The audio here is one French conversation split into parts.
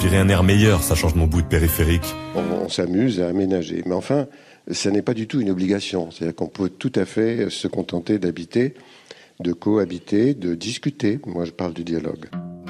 respirer un air meilleur, ça change mon bout de périphérique. On s'amuse à aménager. Mais enfin, ça n'est pas du tout une obligation. C'est-à-dire qu'on peut tout à fait se contenter d'habiter, de cohabiter, de discuter. Moi, je parle du dialogue.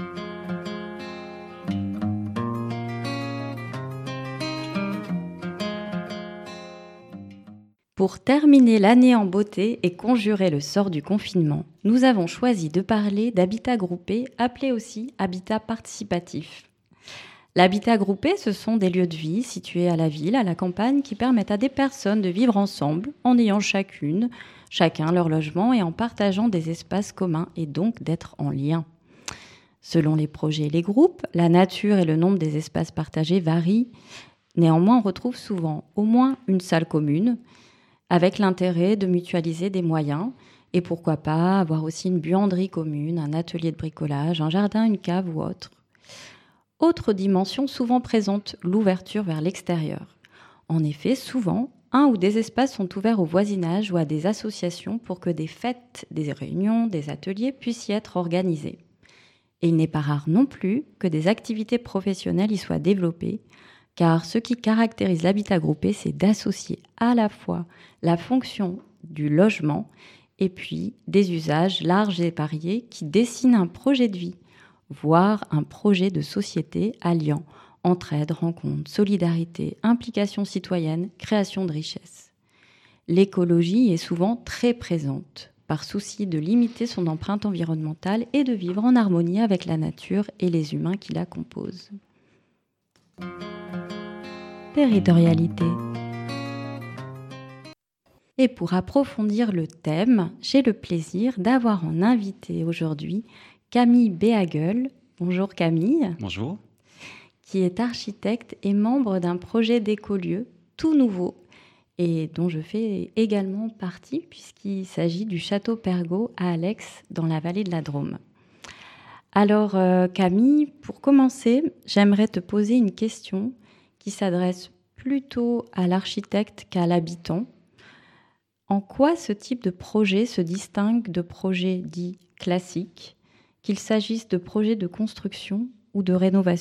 Pour terminer l'année en beauté et conjurer le sort du confinement, nous avons choisi de parler d'habitat groupé, appelé aussi habitat participatif. L'habitat groupé, ce sont des lieux de vie situés à la ville, à la campagne, qui permettent à des personnes de vivre ensemble en ayant chacun leur logement et en partageant des espaces communs et donc d'être en lien. Selon les projets et les groupes, la nature et le nombre des espaces partagés varient. Néanmoins, on retrouve souvent au moins une salle commune, avec l'intérêt de mutualiser des moyens et pourquoi pas avoir aussi une buanderie commune, un atelier de bricolage, un jardin, une cave ou autre. Autre dimension souvent présente, l'ouverture vers l'extérieur. En effet, souvent, un ou des espaces sont ouverts au voisinage ou à des associations pour que des fêtes, des réunions, des ateliers puissent y être organisés. Et il n'est pas rare non plus que des activités professionnelles y soient développées, car ce qui caractérise l'habitat groupé, c'est d'associer à la fois la fonction du logement et puis des usages larges et variés qui dessinent un projet de vie, voire un projet de société alliant entraide, rencontre, solidarité, implication citoyenne, création de richesses. L'écologie est souvent très présente, par souci de limiter son empreinte environnementale et de vivre en harmonie avec la nature et les humains qui la composent. Territorialité. Et pour approfondir le thème, j'ai le plaisir d'avoir en invité aujourd'hui Camille Béhagueul. Bonjour Camille. Bonjour. Qui est architecte et membre d'un projet d'écolieu tout nouveau et dont je fais également partie puisqu'il s'agit du Château Pergaud à Alex dans la vallée de la Drôme. Alors Camille, pour commencer, j'aimerais te poser une question qui s'adresse plutôt à l'architecte qu'à l'habitant. En quoi ce type de projet se distingue de projets dits classiques, qu'il s'agisse de projets de construction ou de rénovation ?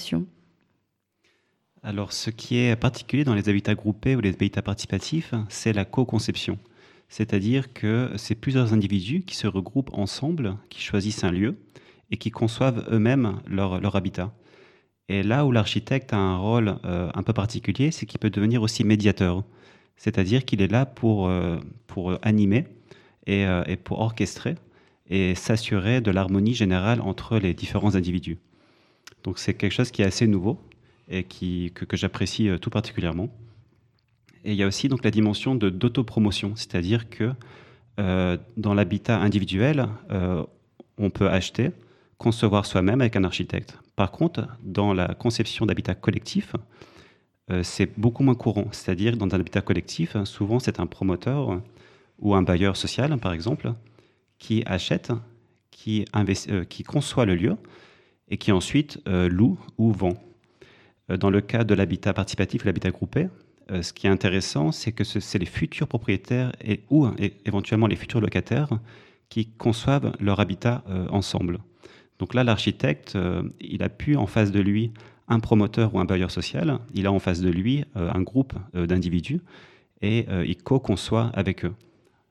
Alors, ce qui est particulier dans les habitats groupés ou les habitats participatifs, c'est la co-conception. C'est-à-dire que c'est plusieurs individus qui se regroupent ensemble, qui choisissent un lieu et qui conçoivent eux-mêmes leur habitat. Et là où l'architecte a un rôle un peu particulier, c'est qu'il peut devenir aussi médiateur. C'est-à-dire qu'il est là pour animer et pour orchestrer et s'assurer de l'harmonie générale entre les différents individus. Donc c'est quelque chose qui est assez nouveau et que j'apprécie tout particulièrement. Et il y a aussi donc la dimension d'autopromotion, c'est-à-dire que dans l'habitat individuel, on peut acheter, concevoir soi-même avec un architecte. Par contre, dans la conception d'habitat collectif, c'est beaucoup moins courant. C'est-à-dire dans un habitat collectif, souvent c'est un promoteur ou un bailleur social, par exemple, qui achète, qui conçoit le lieu et qui ensuite loue ou vend. Dans le cas de l'habitat participatif ou l'habitat groupé, ce qui est intéressant, c'est que c'est les futurs propriétaires ou éventuellement les futurs locataires qui conçoivent leur habitat ensemble. Donc là, l'architecte, il a pu en face de lui un promoteur ou un bailleur social, il a en face de lui un groupe d'individus et il co-conçoit avec eux.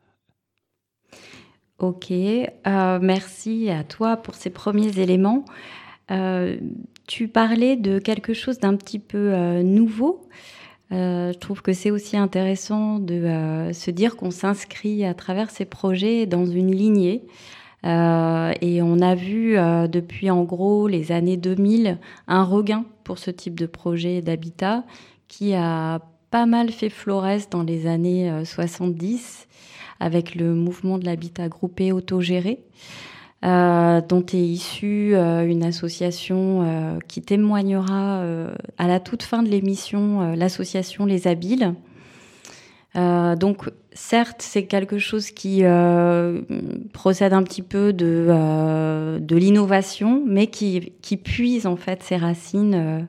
Ok, merci à toi pour ces premiers éléments. Tu parlais de quelque chose d'un petit peu nouveau. Je trouve que c'est aussi intéressant de se dire qu'on s'inscrit à travers ces projets dans une lignée. Et on a vu depuis en gros les années 2000 un regain pour ce type de projet d'habitat qui a pas mal fait florès dans les années 70 avec le mouvement de l'habitat groupé autogéré, dont est issue une association qui témoignera à la toute fin de l'émission, l'association Les Habiles. Donc, certes, c'est quelque chose qui procède un petit peu de l'innovation, mais qui puise en fait ses racines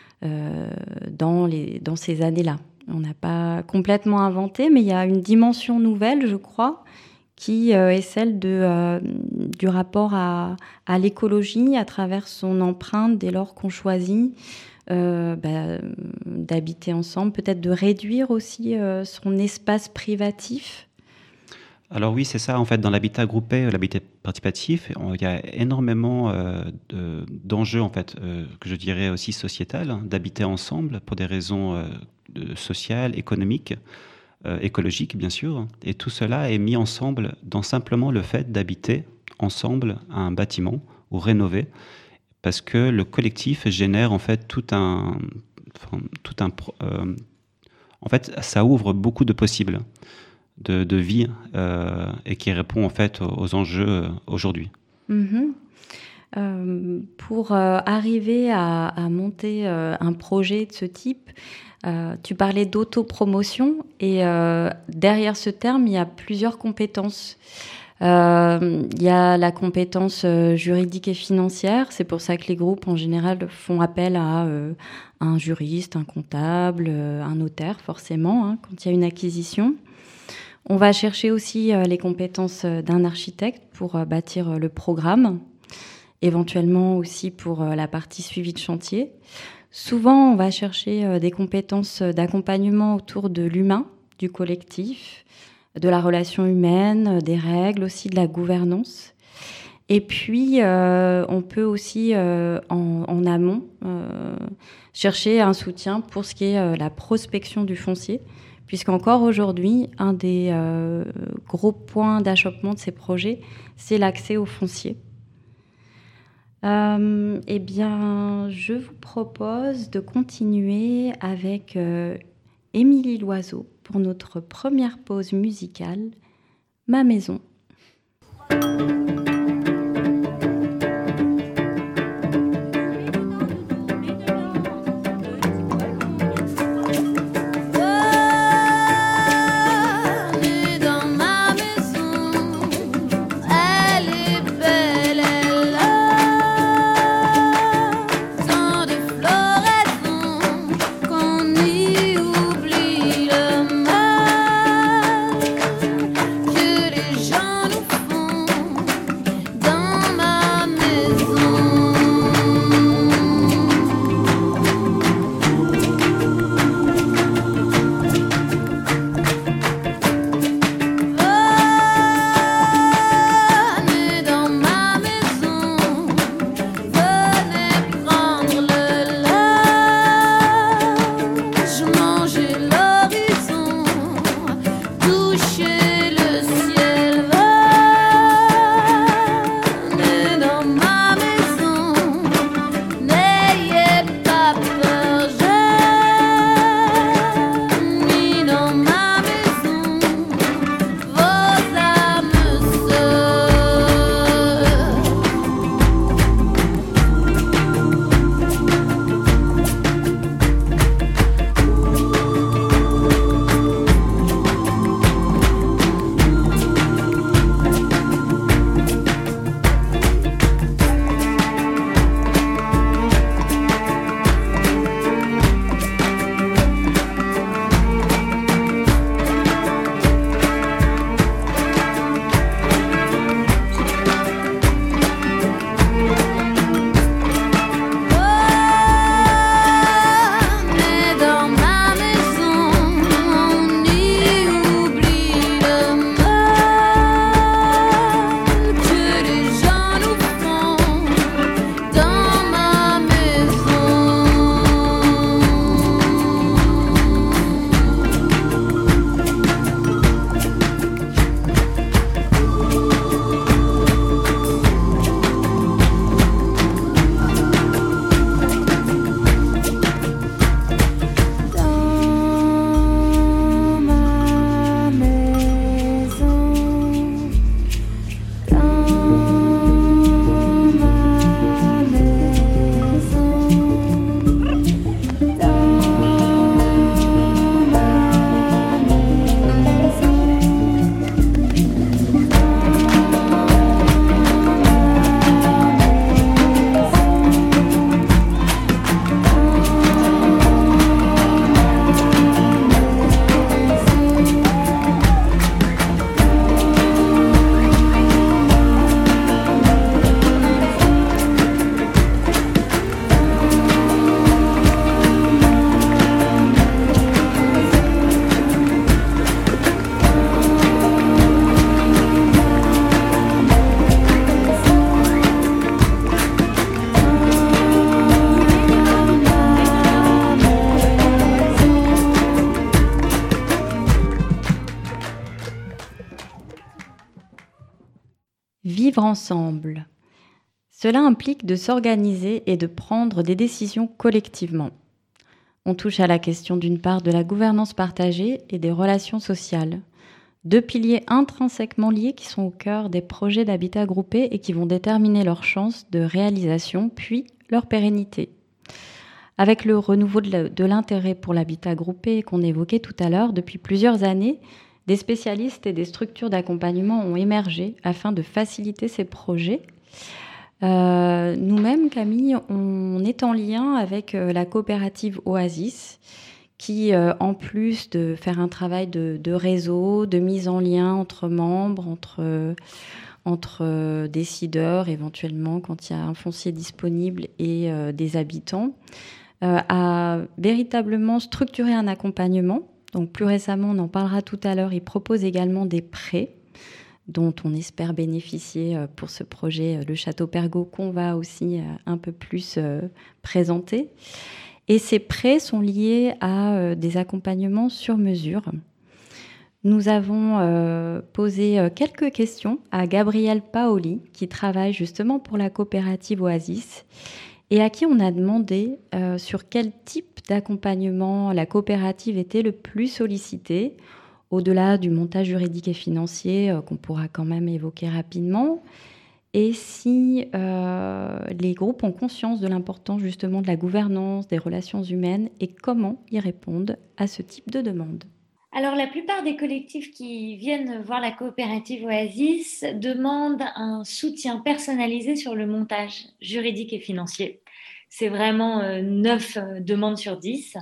dans ces années-là. On n'a pas complètement inventé, mais il y a une dimension nouvelle, je crois, qui est celle du rapport à l'écologie à travers son empreinte dès lors qu'on choisit d'habiter ensemble, peut-être de réduire aussi son espace privatif. Alors oui, c'est ça. En fait, dans l'habitat groupé, l'habitat participatif, il y a énormément d'enjeux, en fait, que je dirais aussi sociétals, d'habiter ensemble pour des raisons sociales, économiques, écologiques, bien sûr. Et tout cela est mis ensemble dans simplement le fait d'habiter ensemble un bâtiment ou rénover, parce que le collectif génère en fait en fait, ça ouvre beaucoup de possibles de vie et qui répond en fait aux enjeux aujourd'hui. Pour arriver à monter un projet de ce type, tu parlais d'autopromotion et derrière ce terme, il y a plusieurs compétences. Il y a la compétence juridique et financière. C'est pour ça que les groupes, en général, font appel à un juriste, un comptable, un notaire, forcément, quand il y a une acquisition. On va chercher aussi les compétences d'un architecte pour bâtir le programme, éventuellement aussi pour la partie suivi de chantier. Souvent, on va chercher des compétences d'accompagnement autour de l'humain, du collectif, de la relation humaine, des règles, aussi de la gouvernance. Et puis, on peut aussi, en amont, chercher un soutien pour ce qui est la prospection du foncier, puisqu'encore aujourd'hui, un des gros points d'achoppement de ces projets, c'est l'accès au foncier. Eh bien, je vous propose de continuer avec Émilie Loiseau pour notre première pause musicale, Ma maison. Que les gens nous font Vivre ensemble. Cela implique de s'organiser et de prendre des décisions collectivement. On touche à la question d'une part de la gouvernance partagée et des relations sociales. 2 piliers intrinsèquement liés qui sont au cœur des projets d'habitat groupé et qui vont déterminer leurs chances de réalisation puis leur pérennité. Avec le renouveau de l'intérêt pour l'habitat groupé qu'on évoquait tout à l'heure, depuis plusieurs années, des spécialistes et des structures d'accompagnement ont émergé afin de faciliter ces projets. Nous-mêmes, Camille, on est en lien avec la coopérative Oasis, qui, en plus de faire un travail de réseau, de mise en lien entre membres, entre décideurs, éventuellement, quand il y a un foncier disponible, et des habitants, a véritablement structuré un accompagnement. Donc, plus récemment, on en parlera tout à l'heure, il propose également des prêts dont on espère bénéficier pour ce projet, le Château Pergaud, qu'on va aussi un peu plus présenter. Et ces prêts sont liés à des accompagnements sur mesure. Nous avons posé quelques questions à Gabrielle Paoli, qui travaille justement pour la coopérative Oasis, et à qui on a demandé sur quel type d'accompagnement la coopérative était le plus sollicitée, au-delà du montage juridique et financier qu'on pourra quand même évoquer rapidement, et si les groupes ont conscience de l'importance justement de la gouvernance, des relations humaines, et comment ils répondent à ce type de demande. Alors, la plupart des collectifs qui viennent voir la coopérative Oasis demandent un soutien personnalisé sur le montage juridique et financier. C'est vraiment 9 demandes sur 10.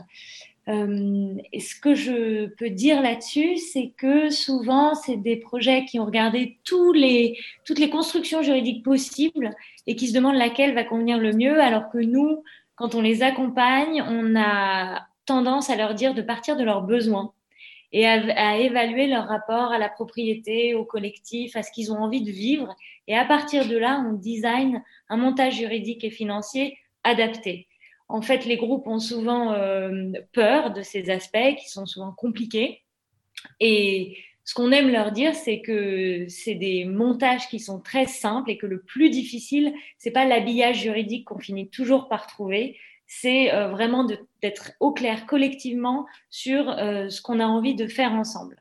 Et ce que je peux dire là-dessus, c'est que souvent, c'est des projets qui ont regardé toutes les constructions juridiques possibles et qui se demandent laquelle va convenir le mieux, alors que nous, quand on les accompagne, on a tendance à leur dire de partir de leurs besoins et à évaluer leur rapport à la propriété, au collectif, à ce qu'ils ont envie de vivre. Et à partir de là, on design un montage juridique et financier adapté. En fait, les groupes ont souvent peur de ces aspects qui sont souvent compliqués. Et ce qu'on aime leur dire, c'est que c'est des montages qui sont très simples et que le plus difficile, c'est pas l'habillage juridique qu'on finit toujours par trouver, c'est vraiment d'être au clair collectivement sur ce qu'on a envie de faire ensemble.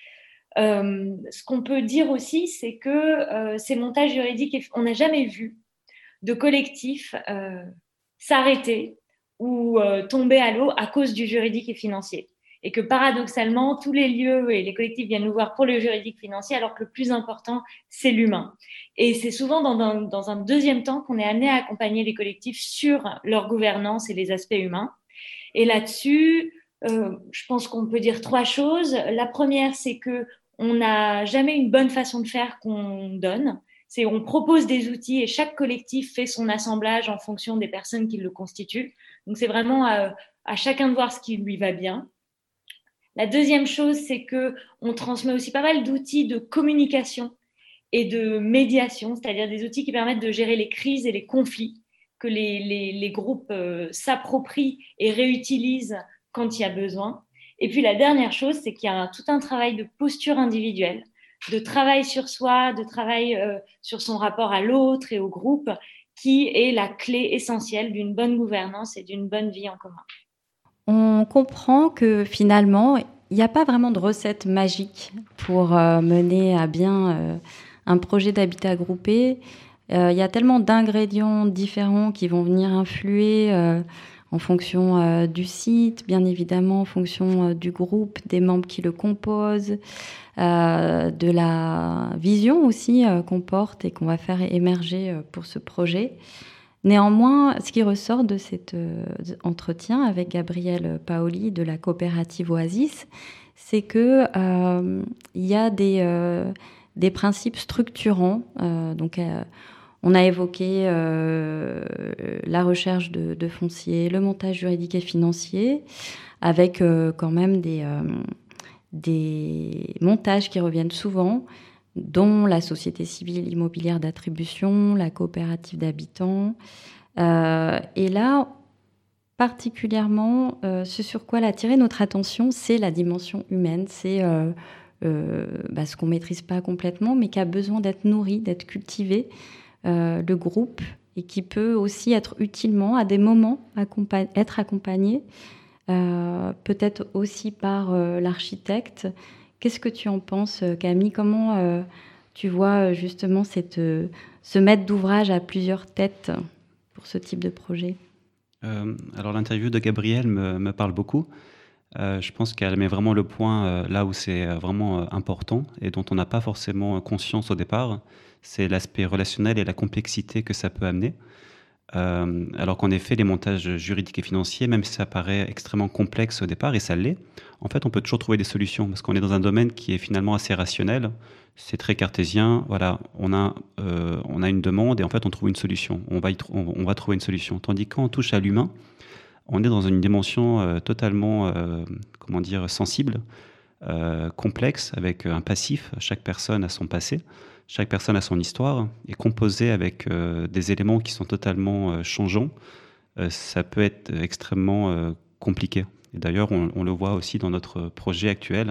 Ce qu'on peut dire aussi, c'est que ces montages juridiques, on n'a jamais vu de collectif s'arrêter ou tomber à l'eau à cause du juridique et financier. Et que paradoxalement, tous les lieux et les collectifs viennent nous voir pour le juridique financier, alors que le plus important, c'est l'humain. Et c'est souvent dans un deuxième temps qu'on est amené à accompagner les collectifs sur leur gouvernance et les aspects humains. Et là-dessus, je pense qu'on peut dire 3 choses. La première, c'est qu'on n'a jamais une bonne façon de faire qu'on donne. On propose des outils et chaque collectif fait son assemblage en fonction des personnes qui le constituent. Donc, c'est vraiment à chacun de voir ce qui lui va bien. La deuxième chose, c'est qu'on transmet aussi pas mal d'outils de communication et de médiation, c'est-à-dire des outils qui permettent de gérer les crises et les conflits que les groupes s'approprient et réutilisent quand il y a besoin. Et puis, la dernière chose, c'est qu'il y a tout un travail de posture individuelle, de travail sur soi, de travail sur son rapport à l'autre et au groupe, qui est la clé essentielle d'une bonne gouvernance et d'une bonne vie en commun. On comprend que finalement, il n'y a pas vraiment de recette magique pour mener à bien un projet d'habitat groupé. Il y a tellement d'ingrédients différents qui vont venir influer en fonction du site, bien évidemment en fonction du groupe, des membres qui le composent, de la vision aussi qu'on porte et qu'on va faire émerger pour ce projet. Néanmoins, ce qui ressort de cet entretien avec Gabrielle Paoli de la coopérative Oasis, c'est que il y a des principes structurants. On a évoqué la recherche de foncier, le montage juridique et financier, avec quand même des montages qui reviennent souvent, dont la société civile immobilière d'attribution, la coopérative d'habitants. Et là, particulièrement, ce sur quoi elle a attiré notre attention, c'est la dimension humaine, c'est ce qu'on ne maîtrise pas complètement, mais qui a besoin d'être nourri, d'être cultivé, le groupe, et qui peut aussi être utilement, à des moments, être accompagné, peut-être aussi par l'architecte. Qu'est-ce que tu en penses, Camille? Comment tu vois justement ce maître d'ouvrage à plusieurs têtes pour ce type de projet? Alors l'interview de Gabrielle me parle beaucoup. Je pense qu'elle met vraiment le point là où c'est vraiment important et dont on n'a pas forcément conscience au départ. C'est l'aspect relationnel et la complexité que ça peut amener. Alors qu'en effet, les montages juridiques et financiers, même si ça paraît extrêmement complexe au départ, et ça l'est, en fait, on peut toujours trouver des solutions parce qu'on est dans un domaine qui est finalement assez rationnel. C'est très cartésien. Voilà, on a une demande et en fait, on trouve une solution. On va trouver une solution. Tandis que quand on touche à l'humain, on est dans une dimension totalement, sensible, complexe, avec un passif. Chaque personne a son passé, chaque personne a son histoire, et composé avec des éléments qui sont totalement changeants, ça peut être extrêmement compliqué. Et d'ailleurs, on le voit aussi dans notre projet actuel.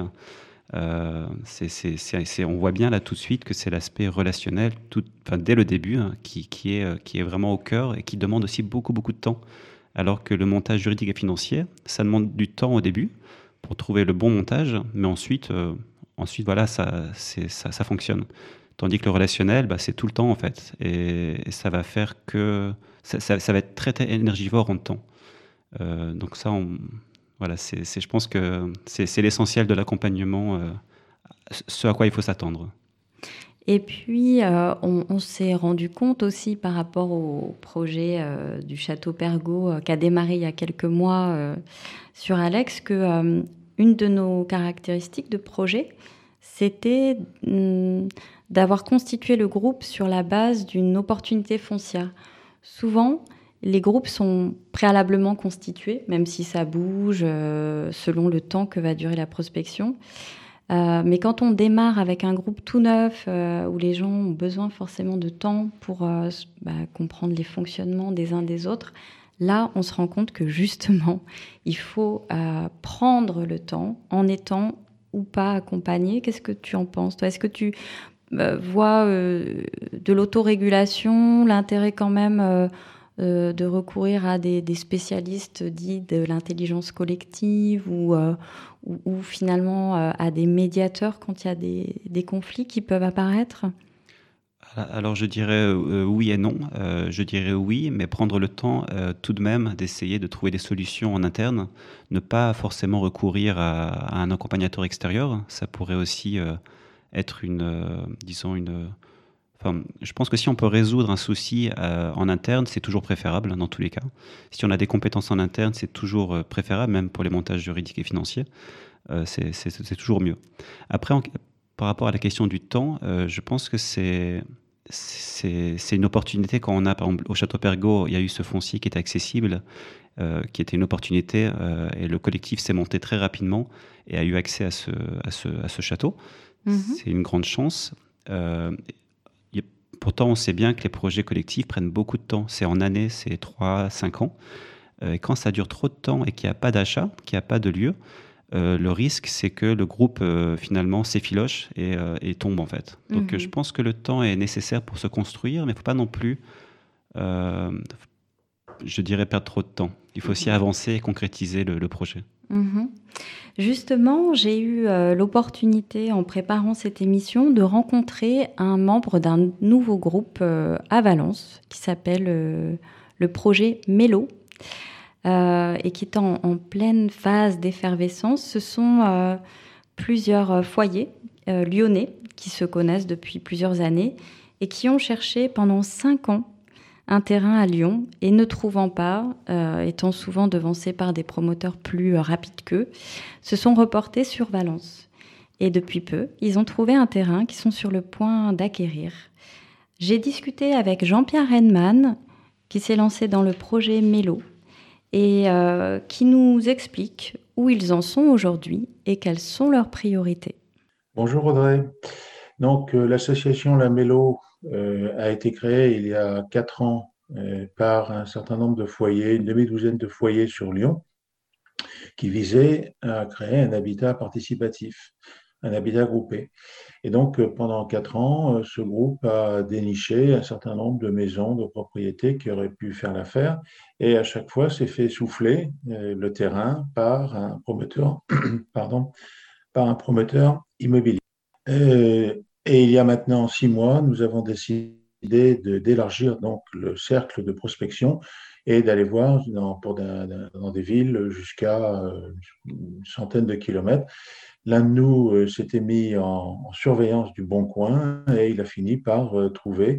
On voit bien là tout de suite que c'est l'aspect relationnel, dès le début, qui est vraiment au cœur et qui demande aussi beaucoup, beaucoup de temps. Alors que le montage juridique et financier, ça demande du temps au début pour trouver le bon montage, mais ensuite voilà, ça fonctionne. Tandis que le relationnel, c'est tout le temps en fait, et ça va faire que ça va être très, très énergivore en temps. Donc ça, voilà, je pense que c'est l'essentiel de l'accompagnement, ce à quoi il faut s'attendre. Et puis, on s'est rendu compte aussi par rapport au projet du Château Pergaud qui a démarré il y a quelques mois sur Alex, que une de nos caractéristiques de projet, c'était d'avoir constitué le groupe sur la base d'une opportunité foncière. Souvent, les groupes sont préalablement constitués, même si ça bouge selon le temps que va durer la prospection. Mais quand on démarre avec un groupe tout neuf, où les gens ont besoin forcément de temps pour comprendre les fonctionnements des uns des autres, là, on se rend compte que justement, il faut prendre le temps en étant ou pas accompagné. Qu'est-ce que tu en penses, toi? Est-ce que tu vois de l'autorégulation, l'intérêt quand même de recourir à des spécialistes dits de l'intelligence collective ou finalement à des médiateurs quand il y a des conflits qui peuvent apparaître? Alors je dirais oui et non. Je dirais oui, mais prendre le temps tout de même d'essayer de trouver des solutions en interne, ne pas forcément recourir à un accompagnateur extérieur. Ça pourrait aussi être je pense que si on peut résoudre un souci en interne, c'est toujours préférable dans tous les cas. Si on a des compétences en interne, c'est toujours préférable, même pour les montages juridiques et financiers. C'est toujours mieux. Après, par rapport à la question du temps, je pense que c'est une opportunité quand on a, par exemple, au Château Pergaud, il y a eu ce foncier qui était accessible, qui était une opportunité, et le collectif s'est monté très rapidement et a eu accès à ce château. C'est une grande chance. Pourtant, on sait bien que les projets collectifs prennent beaucoup de temps. C'est en années, c'est 3-5 ans. Et quand ça dure trop de temps et qu'il n'y a pas d'achat, qu'il n'y a pas de lieu, le risque, c'est que le groupe, finalement, s'effiloche et tombe, en fait. Donc, je pense que le temps est nécessaire pour se construire, mais il ne faut pas non plus, je dirais, perdre trop de temps. Il faut aussi avancer et concrétiser le projet. Justement, j'ai eu l'opportunité, en préparant cette émission, de rencontrer un membre d'un nouveau groupe à Valence qui s'appelle le projet Mélo et qui est en pleine phase d'effervescence. Ce sont plusieurs foyers lyonnais qui se connaissent depuis plusieurs années et qui ont cherché pendant 5 ans un terrain à Lyon et ne trouvant pas, étant souvent devancés par des promoteurs plus rapides qu'eux, se sont reportés sur Valence. Et depuis peu, ils ont trouvé un terrain qu'ils sont sur le point d'acquérir. J'ai discuté avec Jean-Pierre Henneman, qui s'est lancé dans le projet Mélo et qui nous explique où ils en sont aujourd'hui et quelles sont leurs priorités. Bonjour Audrey. Donc l'association La Mélo a été créée il y a 4 ans par un certain nombre de foyers, une demi-douzaine de foyers sur Lyon, qui visaient à créer un habitat participatif. un habitat groupé. Et donc, pendant 4 ans, ce groupe a déniché un certain nombre de maisons, de propriétés qui auraient pu faire l'affaire. Et à chaque fois, s'est fait souffler le terrain par un promoteur, pardon, par un promoteur immobilier. Et il y a maintenant 6 mois, nous avons décidé d'élargir donc le cercle de prospection et d'aller voir dans des villes jusqu'à une centaine de kilomètres. L'un de nous s'était mis en surveillance du Bon Coin et il a fini par trouver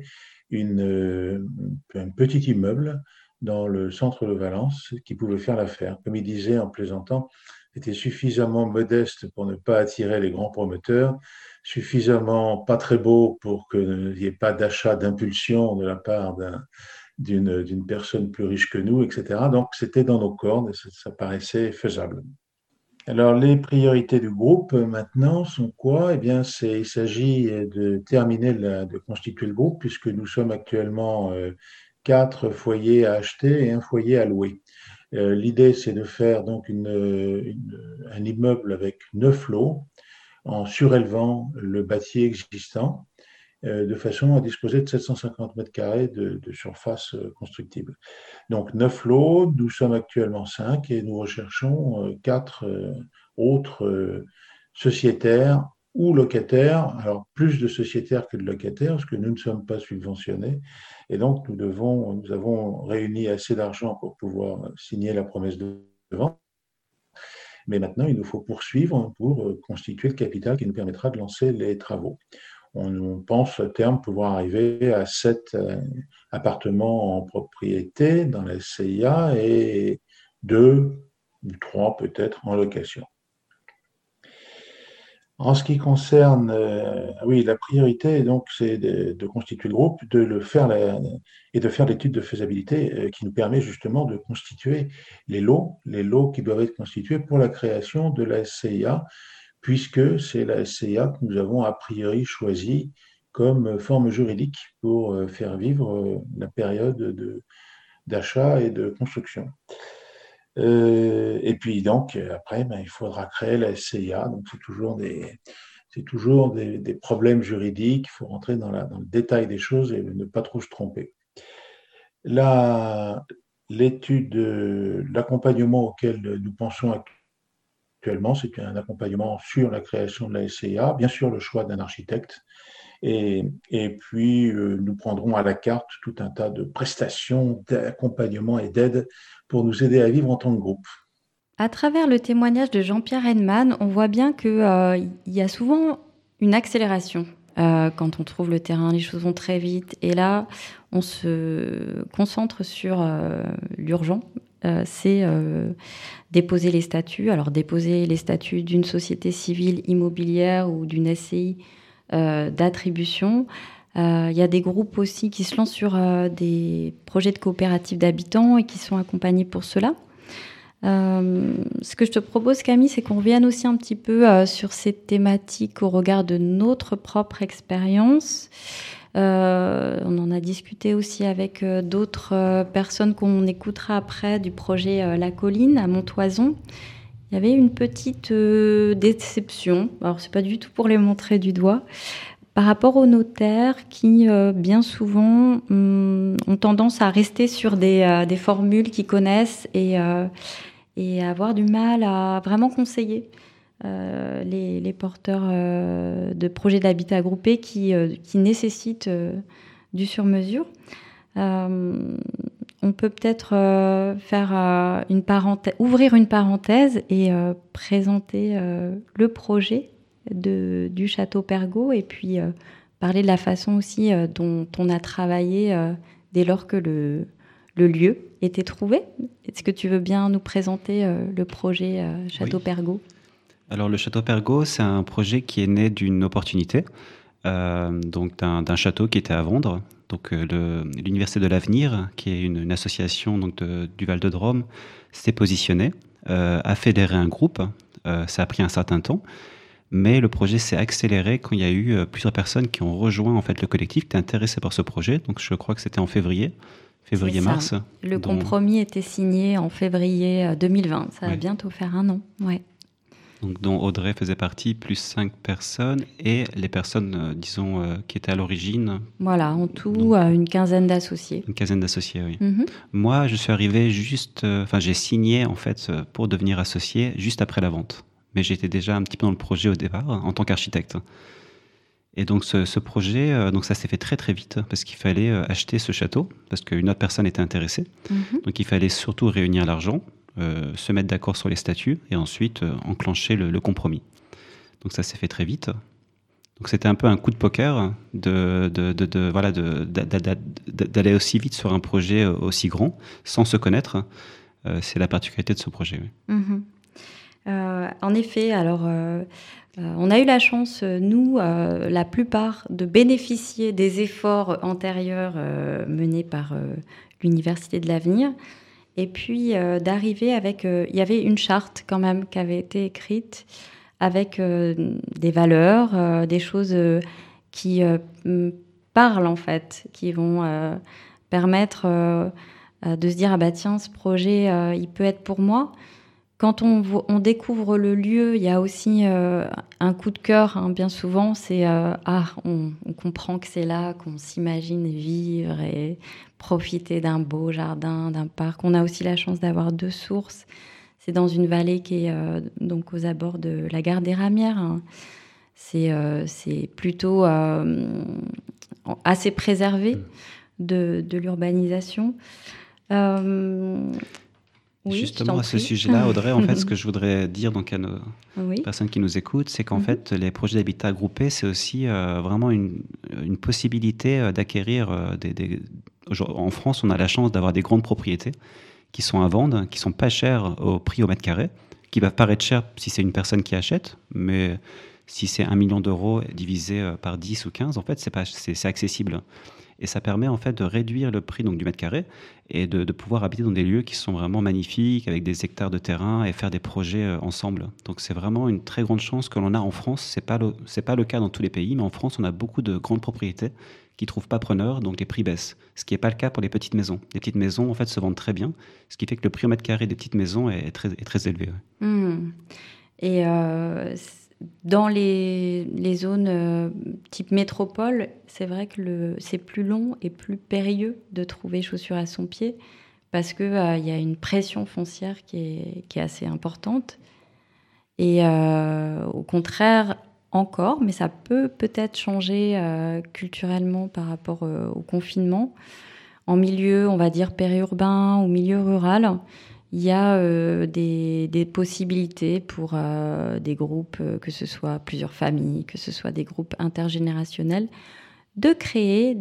un petit immeuble dans le centre de Valence qui pouvait faire l'affaire. Comme il disait en plaisantant, était suffisamment modeste pour ne pas attirer les grands promoteurs, suffisamment pas très beau pour qu'il n'y ait pas d'achat d'impulsion de la part d'une personne plus riche que nous, etc. Donc, c'était dans nos cordes et ça paraissait faisable. Alors, les priorités du groupe maintenant sont quoi? Eh bien, il s'agit de terminer, de constituer le groupe, puisque nous sommes actuellement 4 foyers à acheter et un foyer à louer. L'idée, c'est de faire donc un immeuble avec 9 lots en surélevant le bâti existant de façon à disposer de 750 mètres carrés de surface constructible. Donc 9 lots, nous sommes actuellement 5 et nous recherchons 4 autres sociétaires ou locataires, alors plus de sociétaires que de locataires, parce que nous ne sommes pas subventionnés. Et donc, nous avons réuni assez d'argent pour pouvoir signer la promesse de vente. Mais maintenant, il nous faut poursuivre pour constituer le capital qui nous permettra de lancer les travaux. On pense à terme pouvoir arriver à 7 appartements en propriété dans la SCIA et 2 ou 3 peut-être en location. En ce qui concerne, la priorité, donc, c'est de constituer le groupe, et de faire l'étude de faisabilité qui nous permet justement de constituer les lots qui doivent être constitués pour la création de la SCIA, puisque c'est la SCIA que nous avons a priori choisie comme forme juridique pour faire vivre la période d'achat et de construction. Et puis donc après, il faudra créer la SCIA. Donc c'est toujours des problèmes juridiques. Il faut rentrer dans le détail des choses et ne pas trop se tromper. L'accompagnement auquel nous pensons actuellement, c'est un accompagnement sur la création de la SCIA, bien sûr le choix d'un architecte. Et puis, nous prendrons à la carte tout un tas de prestations, d'accompagnement et d'aide pour nous aider à vivre en tant que groupe. À travers le témoignage de Jean-Pierre Henneman, on voit bien qu'il y a souvent une accélération. Quand on trouve le terrain, les choses vont très vite. Et là, on se concentre sur l'urgent. C'est déposer les statuts. Alors, déposer les statuts d'une société civile immobilière ou d'une SCI d'attribution. Il y a des groupes aussi qui se lancent sur des projets de coopératives d'habitants et qui sont accompagnés pour cela. Ce que je te propose, Camille, c'est qu'on revienne aussi un petit peu sur ces thématiques au regard de notre propre expérience. On en a discuté aussi avec d'autres personnes qu'on écoutera après du projet La Colline à Montoison. Il y avait une petite déception, alors c'est pas du tout pour les montrer du doigt, par rapport aux notaires qui, bien souvent, ont tendance à rester sur des formules qu'ils connaissent et avoir du mal à vraiment conseiller les porteurs de projets d'habitat groupé qui nécessitent du sur-mesure. On peut peut-être ouvrir une parenthèse et présenter le projet du Château Pergaud et puis parler de la façon aussi dont on a travaillé dès lors que le lieu était trouvé. Est-ce que tu veux bien nous présenter le projet Château Pergaud ? Alors le Château Pergaud, c'est un projet qui est né d'une opportunité, donc d'un château qui était à vendre. Donc l'Université de l'Avenir, qui est une association donc, du Val-de-Drôme, s'est positionnée, a fédéré un groupe. Ça a pris un certain temps, mais le projet s'est accéléré quand il y a eu plusieurs personnes qui ont rejoint en fait, le collectif, qui étaient intéressées par ce projet. Donc je crois que c'était en février-mars. Le compromis était signé en février 2020. Ça va bientôt faire un an. Ouais. Donc, dont Audrey faisait partie, plus 5 personnes, et les personnes, qui étaient à l'origine. Voilà, en tout, une quinzaine d'associés. Une quinzaine d'associés, oui. Moi, je suis arrivé j'ai signé, en fait, pour devenir associé juste après la vente. Mais j'étais déjà un petit peu dans le projet au départ, en tant qu'architecte. Et donc, ce projet, ça s'est fait très, très vite, parce qu'il fallait acheter ce château, parce qu'une autre personne était intéressée. Donc, il fallait surtout réunir l'argent, se mettre d'accord sur les statuts et ensuite enclencher le compromis. Donc ça s'est fait très vite. Donc c'était un peu un coup de poker d'aller aussi vite sur un projet aussi grand sans se connaître. C'est la particularité de ce projet. Oui. En effet, alors on a eu la chance, nous, la plupart, de bénéficier des efforts antérieurs menés par l'Université de l'Avenir. Et puis d'arriver avec... il y avait une charte quand même qui avait été écrite avec des valeurs, des choses qui parlent en fait, qui vont permettre de se dire « Ah bah tiens, ce projet, il peut être pour moi ». Quand on découvre le lieu, il y a aussi un coup de cœur, hein, bien souvent, c'est on comprend que c'est là qu'on s'imagine vivre et profiter d'un beau jardin, d'un parc. On a aussi la chance d'avoir 2 sources. C'est dans une vallée qui est donc aux abords de la gare des Ramières. Hein. C'est plutôt assez préservé de l'urbanisation. Oui, justement, à ce sujet-là, Audrey, en fait, ce que je voudrais dire donc, à nos personnes qui nous écoutent, c'est qu'en fait, les projets d'habitat groupé, c'est aussi vraiment une possibilité d'acquérir En France, on a la chance d'avoir des grandes propriétés qui sont à vendre, qui sont pas chères au prix au mètre carré, qui peuvent paraître chères si c'est une personne qui achète, mais si c'est 1 million d'euros divisé par 10 ou 15, en fait, c'est accessible. Et ça permet en fait de réduire le prix donc, du mètre carré et de pouvoir habiter dans des lieux qui sont vraiment magnifiques, avec des hectares de terrain et faire des projets ensemble. Donc c'est vraiment une très grande chance que l'on a en France. C'est pas le cas dans tous les pays, mais en France, on a beaucoup de grandes propriétés qui ne trouvent pas preneur, donc les prix baissent. Ce qui n'est pas le cas pour les petites maisons. Les petites maisons, en fait, se vendent très bien, ce qui fait que le prix au mètre carré des petites maisons est très élevé. Ouais. Et dans les zones type métropole, c'est vrai que c'est plus long et plus périlleux de trouver chaussures à son pied parce qu'il y a une pression foncière qui est assez importante. Et au contraire, encore, mais ça peut-être changer culturellement par rapport au confinement. En milieu, on va dire, périurbain ou milieu rural, il y a des possibilités pour des groupes, que ce soit plusieurs familles, que ce soit des groupes intergénérationnels, de créer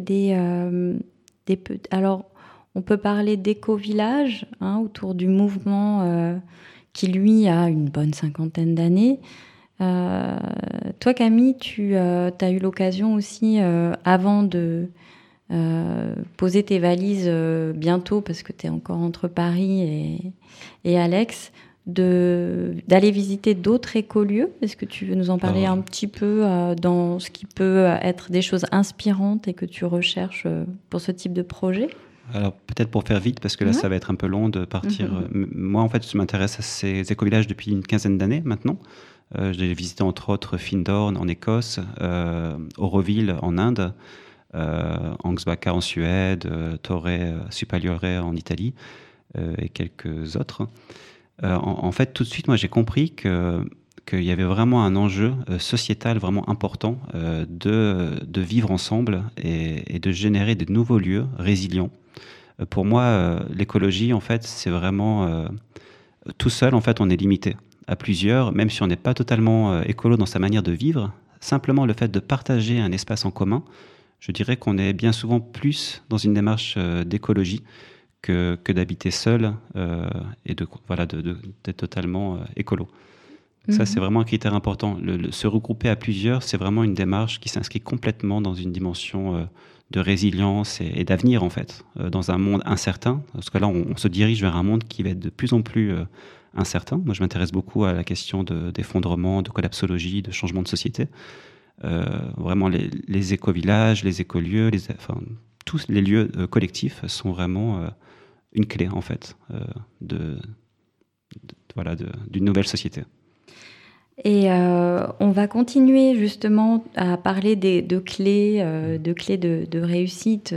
alors, on peut parler d'éco-village autour du mouvement qui, lui, a une bonne 50aine d'années. Toi, Camille, tu as eu l'occasion aussi, avant de poser tes valises bientôt, parce que tu es encore entre Paris et Alex, d'aller visiter d'autres écolieux. Est-ce que tu veux nous en parler un petit peu dans ce qui peut être des choses inspirantes et que tu recherches pour ce type de projet ? Alors, peut-être pour faire vite, parce que là, ça va être un peu long de partir. Moi, en fait, je m'intéresse à ces écovillages depuis une 15aine d'années maintenant. J'ai visité entre autres Findhorn en Écosse, Auroville en Inde, Ansbacka en Suède, Torre Superiore en Italie et quelques autres. En fait, tout de suite, moi, j'ai compris qu'il y avait vraiment un enjeu sociétal vraiment important de vivre ensemble et de générer de nouveaux lieux résilients. Pour moi, l'écologie, en fait, c'est vraiment... tout seul, en fait, on est limité. À plusieurs, même si on n'est pas totalement écolo dans sa manière de vivre, simplement le fait de partager un espace en commun, je dirais qu'on est bien souvent plus dans une démarche d'écologie que d'habiter seul et d'être totalement écolo. Ça, c'est vraiment un critère important. Se regrouper à plusieurs, c'est vraiment une démarche qui s'inscrit complètement dans une dimension de résilience et d'avenir, en fait, dans un monde incertain. Parce que là, on se dirige vers un monde qui va être de plus en plus incertain. Moi, je m'intéresse beaucoup à la question d'effondrement, de collapsologie, de changement de société. Vraiment, les éco-villages, les écolieux, tous les lieux collectifs sont vraiment une clé, en fait, d'une nouvelle société. Et on va continuer justement à parler de clés, de réussite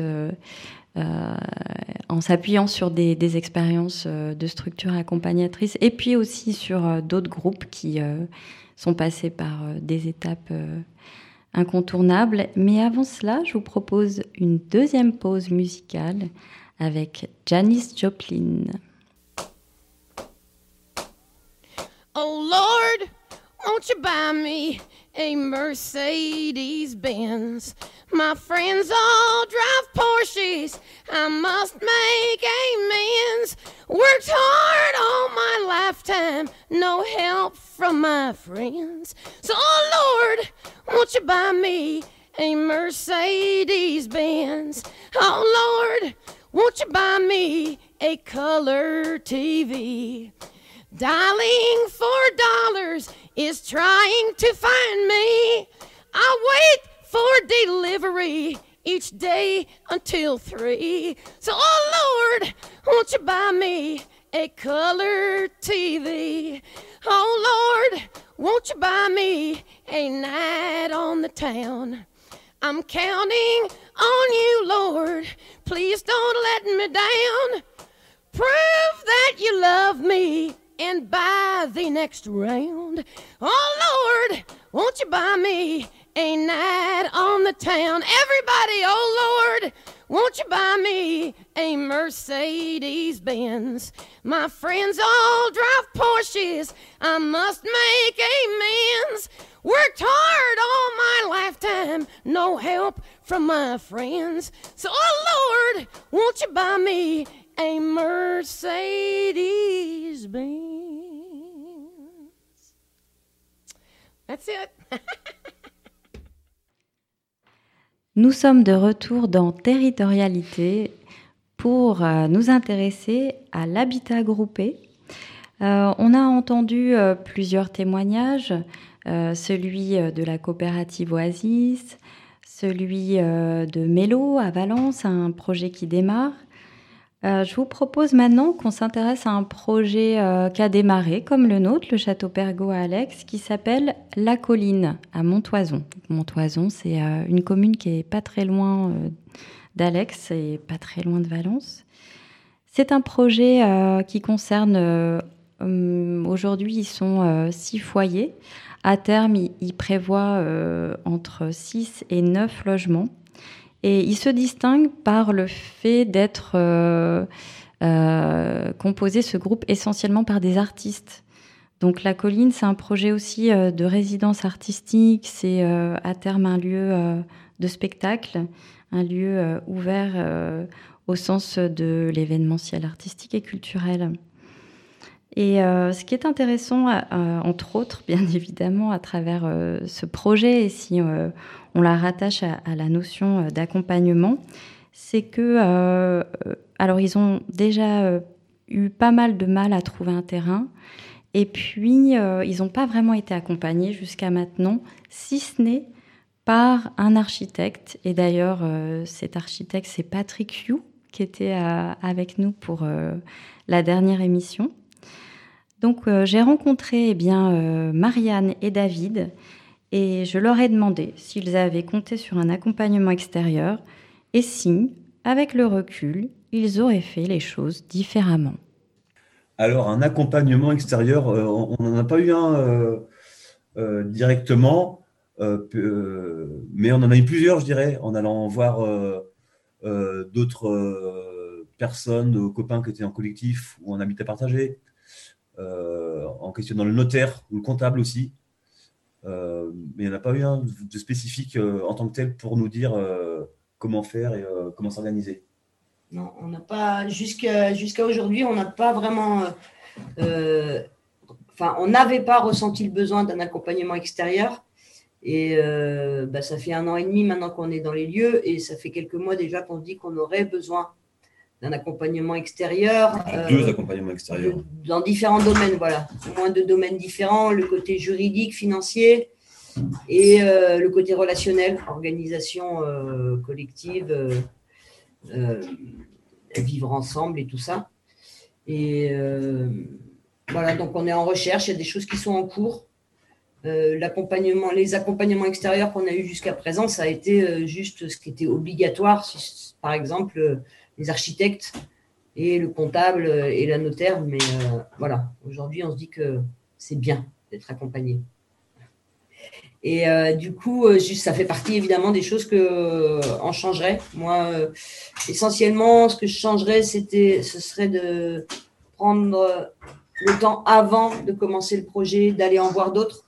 en s'appuyant sur des expériences de structures accompagnatrices et puis aussi sur d'autres groupes qui sont passés par des étapes incontournables. Mais avant cela, je vous propose une deuxième pause musicale avec Janis Joplin. Oh Lord, won't you buy me a Mercedes-Benz? My friends all drive Porsches, I must make amends. Worked hard all my lifetime, no help from my friends. So, oh Lord, won't you buy me a Mercedes-Benz? Oh Lord, won't you buy me a color TV? Dialing $4 is trying to find me. I wait for delivery each day until 3. So, oh Lord, won't you buy me a color TV? Oh Lord, won't you buy me a night on the town? I'm counting on you, Lord. Please don't let me down. Prove that you love me and buy the next round. Oh Lord, won't you buy me a night on the town? Everybody, oh Lord, won't you buy me a Mercedes-Benz? My friends all drive Porsches, I must make amends. Worked hard all my lifetime, no help from my friends. So, oh Lord, won't you buy me a Mercedes-Benz? That's it. Nous sommes de retour dans Territorialité pour nous intéresser à l'habitat groupé. On a entendu plusieurs témoignages, celui de la coopérative Oasis, celui de Mélo à Valence, un projet qui démarre. Je vous propose maintenant qu'on s'intéresse à un projet qui a démarré, comme le nôtre, le Château Pergaud à Alex, qui s'appelle La Colline, à Montoison. Montoison, c'est une commune qui est pas très loin d'Alex et pas très loin de Valence. C'est un projet qui concerne, aujourd'hui, ils sont 6 foyers. À terme, ils prévoient entre 6 et 9 logements. Et il se distingue par le fait d'être composé, ce groupe, essentiellement par des artistes. Donc La Colline, c'est un projet aussi de résidence artistique, c'est à terme un lieu de spectacle, un lieu ouvert au sens de l'événementiel artistique et culturel. Et ce qui est intéressant, entre autres, bien évidemment, à travers ce projet, et si on la rattache à la notion d'accompagnement, c'est que, alors ils ont déjà eu pas mal de mal à trouver un terrain, et puis ils n'ont pas vraiment été accompagnés jusqu'à maintenant, si ce n'est par un architecte. Et d'ailleurs, cet architecte, c'est Patrick Hugh, qui était avec nous pour la dernière émission. Donc, j'ai rencontré Marianne et David, et je leur ai demandé s'ils avaient compté sur un accompagnement extérieur et si, avec le recul, ils auraient fait les choses différemment. Alors, un accompagnement extérieur, on n'en a pas eu un directement, mais on en a eu plusieurs, je dirais, en allant voir d'autres personnes, copains qui étaient en collectif ou en habitat partagé, en questionnant le notaire ou le comptable aussi. Mais il n'y en a pas eu un de spécifique en tant que tel pour nous dire comment faire et comment s'organiser. Non, on n'a pas, jusqu'à aujourd'hui, on n'a pas vraiment, on n'avait pas ressenti le besoin d'un accompagnement extérieur. Et ça fait 1 an et demi maintenant qu'on est dans les lieux, et ça fait quelques mois déjà qu'on se dit qu'on aurait besoin d'un accompagnement extérieur. 2 accompagnements extérieurs. Dans différents domaines, voilà. Au moins 2 domaines différents, le côté juridique, financier, et le côté relationnel, organisation collective, vivre ensemble et tout ça. Et voilà, donc on est en recherche, il y a des choses qui sont en cours. les accompagnements extérieurs qu'on a eu jusqu'à présent, ça a été juste ce qui était obligatoire, par exemple les architectes et le comptable et la notaire. Mais voilà, aujourd'hui, on se dit que c'est bien d'être accompagné. Et du coup, ça fait partie évidemment des choses qu'on changerait. Moi, essentiellement, ce que je changerais, ce serait de prendre le temps avant de commencer le projet, d'aller en voir d'autres.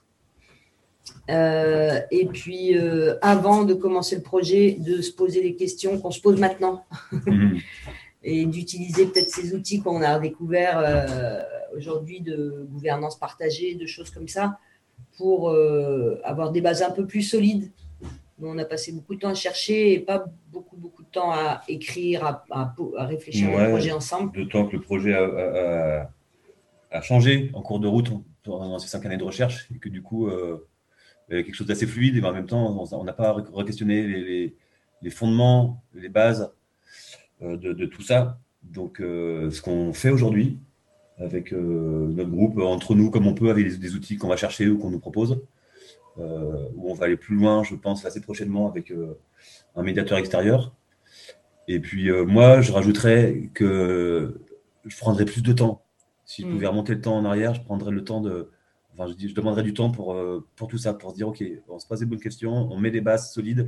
Et puis, avant de commencer le projet, de se poser les questions qu'on se pose maintenant. Et d'utiliser peut-être ces outils qu'on a découverts aujourd'hui de gouvernance partagée, de choses comme ça, pour avoir des bases un peu plus solides. Nous, on a passé beaucoup de temps à chercher et pas beaucoup de temps à écrire, à réfléchir au projet ensemble. D'autant que le projet a changé en cours de route pendant ces 5 années de recherche et que du coup, il y avait quelque chose d'assez fluide, et en même temps, on n'a pas re-questionné les fondements, les bases de tout ça. Donc, ce qu'on fait aujourd'hui avec notre groupe, entre nous, comme on peut, avec des outils qu'on va chercher ou qu'on nous propose, où on va aller plus loin, je pense, assez prochainement avec un médiateur extérieur. Et puis, moi, je rajouterais que je prendrais plus de temps. Si je pouvais remonter le temps en arrière, je prendrais le temps de... Enfin, je demanderais du temps pour tout ça, pour se dire, OK, on se pose des bonnes questions, on met des bases solides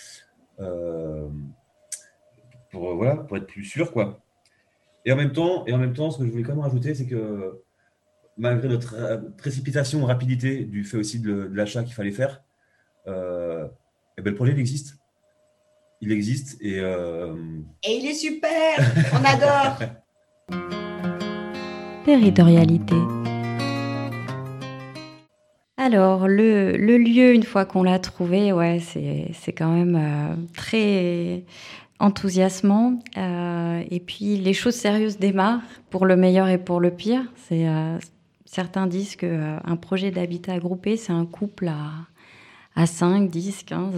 pour être plus sûr, quoi. Et en même temps, ce que je voulais quand même rajouter, c'est que malgré notre précipitation, rapidité du fait aussi de l'achat qu'il fallait faire, le projet, il existe. Il existe et il est super. On adore. Territorialité. Alors, le lieu, une fois qu'on l'a trouvé, ouais, c'est quand même très enthousiasmant. Et puis, les choses sérieuses démarrent, pour le meilleur et pour le pire. Certains disent qu'un projet d'habitat groupé, c'est un couple à 5, 10, 15,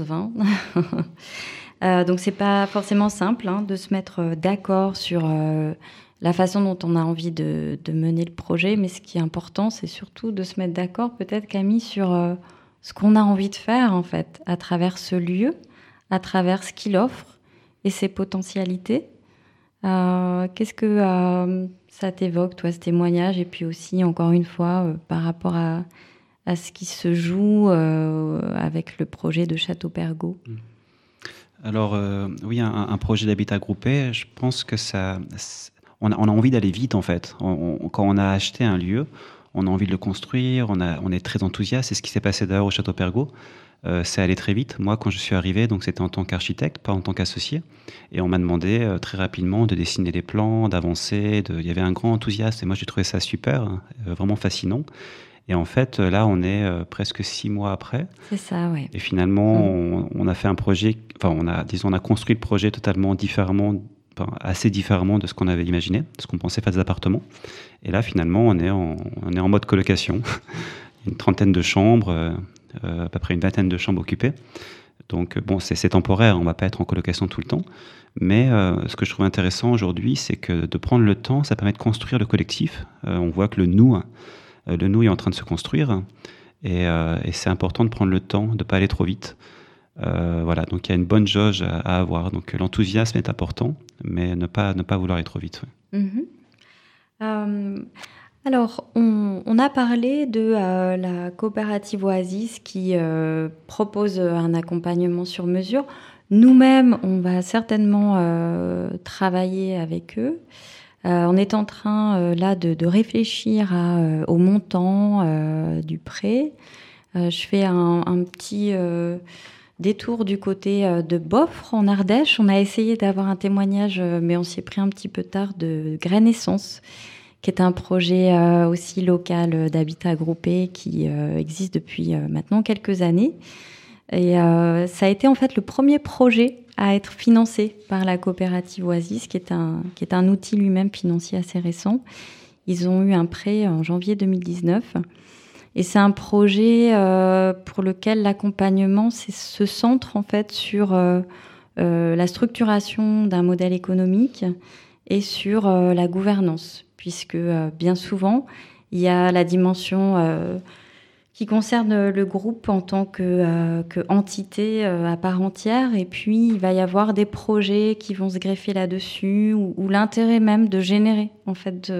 20. Donc, c'est pas forcément simple de se mettre d'accord sur la façon dont on a envie de mener le projet. Mais ce qui est important, c'est surtout de se mettre d'accord, peut-être, Camille, sur ce qu'on a envie de faire, en fait, à travers ce lieu, à travers ce qu'il offre et ses potentialités. Qu'est-ce que ça t'évoque, toi, ce témoignage? Et puis aussi, encore une fois, par rapport à ce qui se joue avec le projet de Château Pergaud. Alors, oui, un projet d'habitat groupé, je pense que on a envie d'aller vite, en fait. Quand on a acheté un lieu, on a envie de le construire, on est très enthousiaste. C'est ce qui s'est passé d'ailleurs au Château Pergaud. C'est allé très vite. Moi, quand je suis arrivé, donc c'était en tant qu'architecte, pas en tant qu'associé. Et on m'a demandé très rapidement de dessiner des plans, d'avancer. Il y avait un grand enthousiasme. Et moi, j'ai trouvé ça super, vraiment fascinant. Et en fait, là, on est presque 6 mois après. C'est ça, ouais. Et finalement, on a fait un projet... Enfin, on a construit le projet totalement différemment, assez différemment de ce qu'on avait imaginé, de ce qu'on pensait faire des appartements. Et là, finalement, on est en mode colocation. Une trentaine de chambres... à peu près une vingtaine de chambres occupées. Donc, bon, c'est temporaire, on ne va pas être en colocation tout le temps. Mais ce que je trouve intéressant aujourd'hui, c'est que de prendre le temps, ça permet de construire le collectif. On voit que le nous est en train de se construire. Et c'est important de prendre le temps, de ne pas aller trop vite. Voilà, donc il y a une bonne jauge à avoir. Donc l'enthousiasme est important, mais ne pas vouloir aller trop vite. Ouais. Alors, on a parlé de la coopérative Oasis qui propose un accompagnement sur mesure. Nous-mêmes, on va certainement travailler avec eux. On est en train là de réfléchir au montant du prêt. Je fais un petit détour du côté de Boffre, en Ardèche. On a essayé d'avoir un témoignage, mais on s'y est pris un petit peu tard, de Graine Essence, qui est un projet aussi local d'habitat groupé qui existe depuis maintenant quelques années. Et ça a été en fait le premier projet à être financé par la coopérative Oasis, qui est un outil lui-même financier assez récent. Ils ont eu un prêt en janvier 2019. Et c'est un projet pour lequel l'accompagnement se centre en fait sur la structuration d'un modèle économique et sur la gouvernance, puisque bien souvent, il y a la dimension qui concerne le groupe en tant que entité à part entière. Et puis, il va y avoir des projets qui vont se greffer là-dessus, ou l'intérêt même de générer, en fait,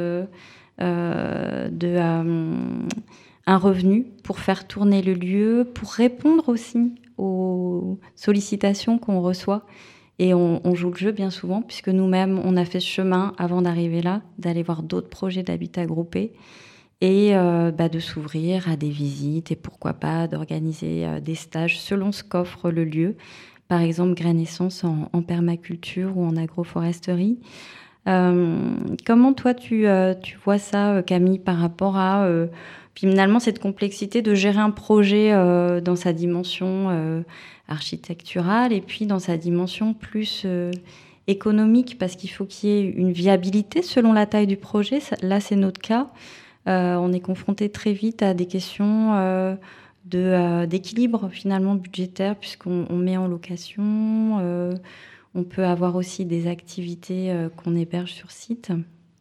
un revenu pour faire tourner le lieu, pour répondre aussi aux sollicitations qu'on reçoit. Et on joue le jeu bien souvent, puisque nous-mêmes, on a fait ce chemin avant d'arriver là, d'aller voir d'autres projets d'habitat groupé et de s'ouvrir à des visites et pourquoi pas d'organiser des stages selon ce qu'offre le lieu. Par exemple, Grainescence en permaculture ou en agroforesterie. Comment toi, tu vois ça, Camille, par rapport à finalement cette complexité de gérer un projet dans sa dimension architecturale et puis dans sa dimension plus économique, parce qu'il faut qu'il y ait une viabilité selon la taille du projet. Là, c'est notre cas. On est confronté très vite à des questions d'équilibre finalement budgétaire, puisqu'on met en location. On peut avoir aussi des activités qu'on héberge sur site.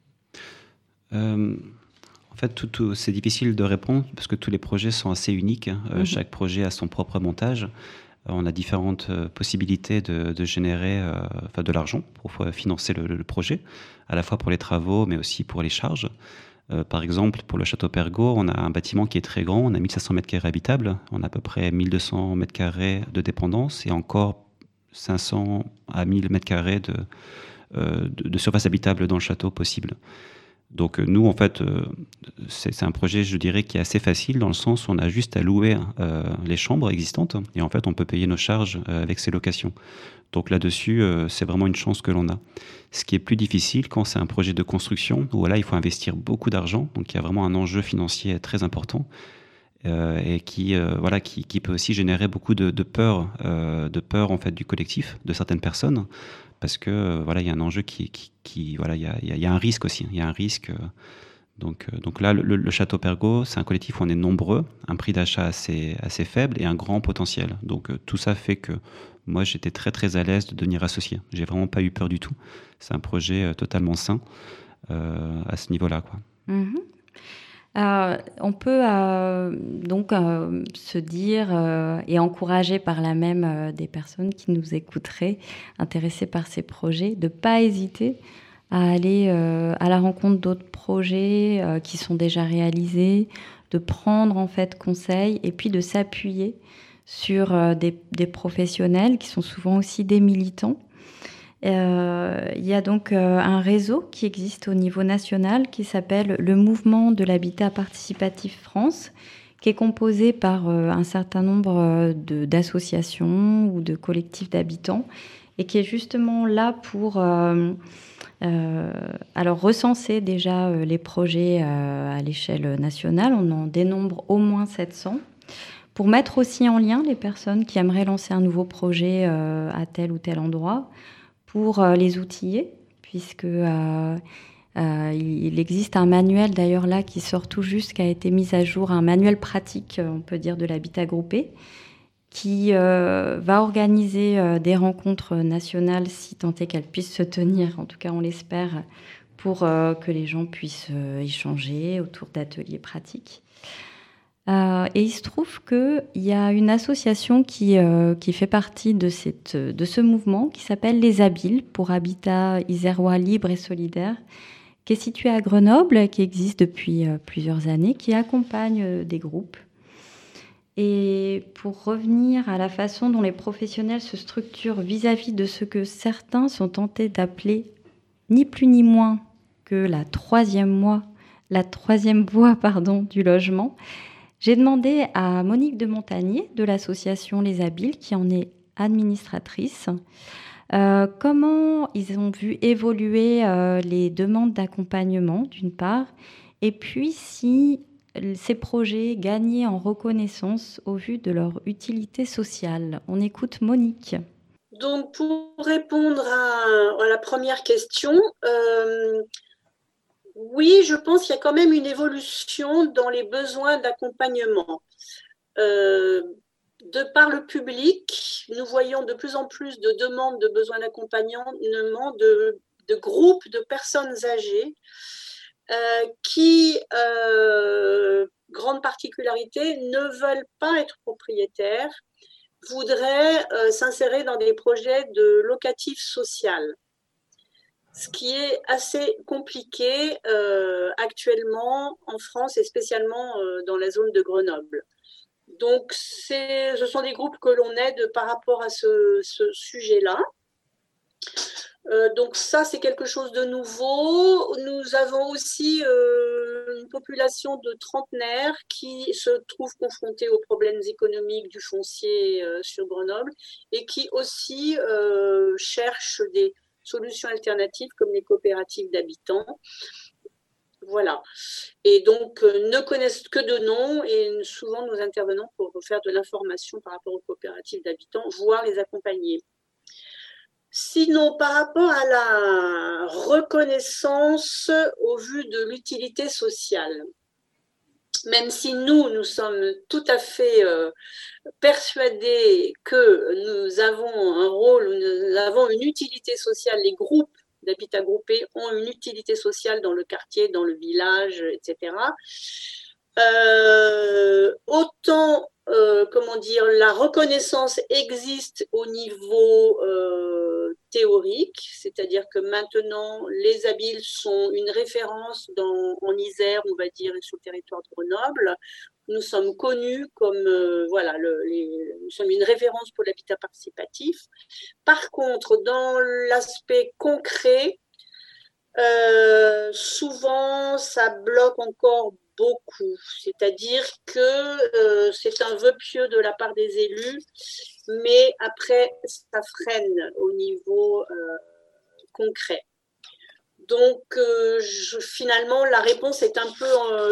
En fait, c'est difficile de répondre parce que tous les projets sont assez uniques. Chaque projet a son propre montage. On a différentes possibilités de générer de l'argent pour financer le projet, à la fois pour les travaux, mais aussi pour les charges. Par exemple, pour le Château Pergaud, on a un bâtiment qui est très grand. On a 1500 m² habitables. On a à peu près 1200 m² de dépendance et encore 500 à 1000 m² de surface habitable dans le château possible. Donc nous, en fait, c'est un projet, je dirais, qui est assez facile dans le sens où on a juste à louer les chambres existantes et en fait, on peut payer nos charges avec ces locations. Donc là-dessus, c'est vraiment une chance que l'on a. Ce qui est plus difficile quand c'est un projet de construction, où là, il faut investir beaucoup d'argent. Donc il y a vraiment un enjeu financier très important et qui peut aussi générer beaucoup de peur en fait du collectif, de certaines personnes. Parce que il y a un enjeu il y a un risque aussi. Il y a un risque. Donc là, le Château Pergaud, c'est un collectif où on est nombreux, un prix d'achat assez faible et un grand potentiel. Donc tout ça fait que moi, j'étais très très à l'aise de devenir associé. J'ai vraiment pas eu peur du tout. C'est un projet totalement sain à ce niveau-là, quoi. Mm-hmm. On peut donc se dire et encourager par là même des personnes qui nous écouteraient, intéressées par ces projets, de ne pas hésiter à aller à la rencontre d'autres projets qui sont déjà réalisés, de prendre en fait conseil et puis de s'appuyer sur des professionnels qui sont souvent aussi des militants. Il y a donc un réseau qui existe au niveau national qui s'appelle le Mouvement de l'Habitat Participatif France, qui est composé par un certain nombre d'associations ou de collectifs d'habitants et qui est justement là pour recenser déjà les projets à l'échelle nationale. On en dénombre au moins 700. Pour mettre aussi en lien les personnes qui aimeraient lancer un nouveau projet à tel ou tel endroit, pour les outiller, puisque il existe un manuel d'ailleurs là qui sort tout juste, qui a été mis à jour, un manuel pratique, on peut dire, de l'habitat groupé, qui va organiser des rencontres nationales, si tant est qu'elles puissent se tenir, en tout cas on l'espère, pour que les gens puissent échanger autour d'ateliers pratiques. Et il se trouve qu'il y a une association qui fait partie de ce mouvement qui s'appelle Les Habiles, pour Habitat Isérois Libre et Solidaire, qui est située à Grenoble, qui existe depuis plusieurs années, qui accompagne des groupes. Et pour revenir à la façon dont les professionnels se structurent vis-à-vis de ce que certains sont tentés d'appeler ni plus ni moins que la troisième voie du logement, j'ai demandé à Monique de Montagnier de l'association Les Habiles, qui en est administratrice, comment ils ont vu évoluer les demandes d'accompagnement, d'une part, et puis si ces projets gagnaient en reconnaissance au vu de leur utilité sociale. On écoute Monique. Donc, pour répondre à la première question, oui, je pense qu'il y a quand même une évolution dans les besoins d'accompagnement. De par le public, nous voyons de plus en plus de demandes de besoins d'accompagnement de groupes de personnes âgées qui grande particularité, ne veulent pas être propriétaires, voudraient s'insérer dans des projets de locatif social. Ce qui est assez compliqué actuellement en France et spécialement dans la zone de Grenoble. Donc, ce sont des groupes que l'on aide par rapport à ce sujet-là. Donc ça, c'est quelque chose de nouveau. Nous avons aussi une population de trentenaires qui se trouvent confrontés aux problèmes économiques du foncier sur Grenoble et qui aussi cherchent des solutions alternatives comme les coopératives d'habitants. Voilà. Et donc, ne connaissent que de nom et souvent nous intervenons pour faire de l'information par rapport aux coopératives d'habitants, voire les accompagner. Sinon, par rapport à la reconnaissance au vu de l'utilité sociale, même si nous sommes tout à fait persuadés que nous avons un rôle, nous avons une utilité sociale, les groupes d'habitat groupé ont une utilité sociale dans le quartier, dans le village, etc. Autant, la reconnaissance existe au niveau théorique, c'est-à-dire que maintenant, les Abyles sont une référence en Isère, on va dire, et sur le territoire de Grenoble. Nous sommes connus comme, nous sommes une référence pour l'habitat participatif. Par contre, dans l'aspect concret, souvent, ça bloque encore beaucoup. C'est-à-dire que c'est un vœu pieux de la part des élus, mais après, ça freine au niveau concret. Donc, finalement, la réponse est un peu,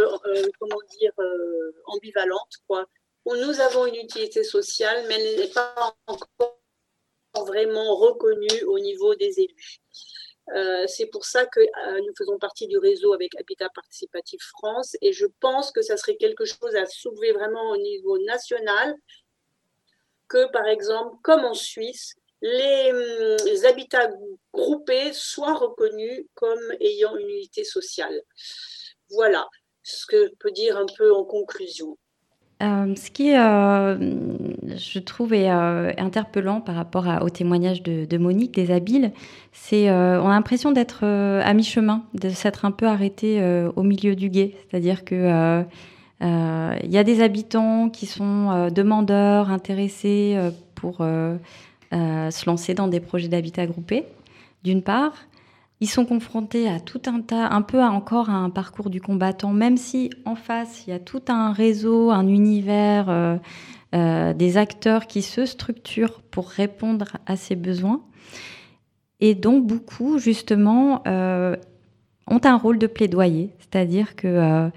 ambivalente, quoi. Nous avons une utilité sociale, mais elle n'est pas encore vraiment reconnue au niveau des élus. C'est pour ça que nous faisons partie du réseau avec Habitat Participatif France et je pense que ça serait quelque chose à soulever vraiment au niveau national, que par exemple, comme en Suisse, les habitats groupés soient reconnus comme ayant une unité sociale. Voilà ce que je peux dire un peu en conclusion. Ce qui, je trouve, est interpellant par rapport au témoignage de Monique des Abyles, c'est on a l'impression d'être à mi-chemin, de s'être un peu arrêté au milieu du gué. C'est-à-dire que il y a des habitants qui sont demandeurs, intéressés pour se lancer dans des projets d'habitat groupé, d'une part. Ils sont confrontés à tout un tas, encore à un parcours du combattant, même si en face, il y a tout un réseau, un univers, des acteurs qui se structurent pour répondre à ces besoins. Et dont beaucoup, justement, ont un rôle de plaidoyer. C'est-à-dire que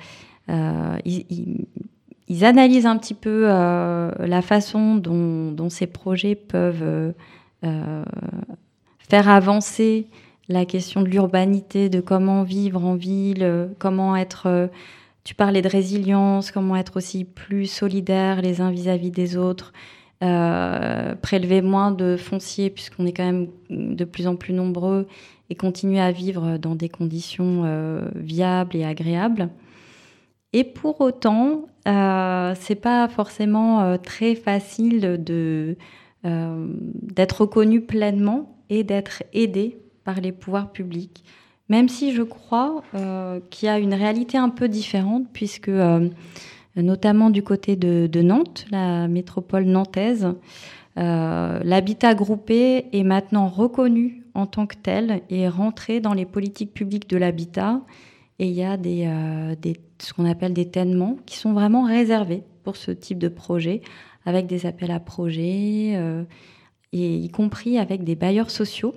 ils analysent un petit peu la façon dont ces projets peuvent faire avancer la question de l'urbanité, de comment vivre en ville, comment être... tu parlais de résilience, comment être aussi plus solidaire les uns vis-à-vis des autres, prélever moins de foncier puisqu'on est quand même de plus en plus nombreux et continuer à vivre dans des conditions viables et agréables. Et pour autant, c'est pas forcément très facile d'être reconnu pleinement et d'être aidé par les pouvoirs publics, même si je crois qu'il y a une réalité un peu différente, puisque notamment du côté de Nantes, la métropole nantaise, l'habitat groupé est maintenant reconnu en tant que tel et rentré dans les politiques publiques de l'habitat, et il y a ce qu'on appelle des tènements qui sont vraiment réservés pour ce type de projet, avec des appels à projets, et y compris avec des bailleurs sociaux.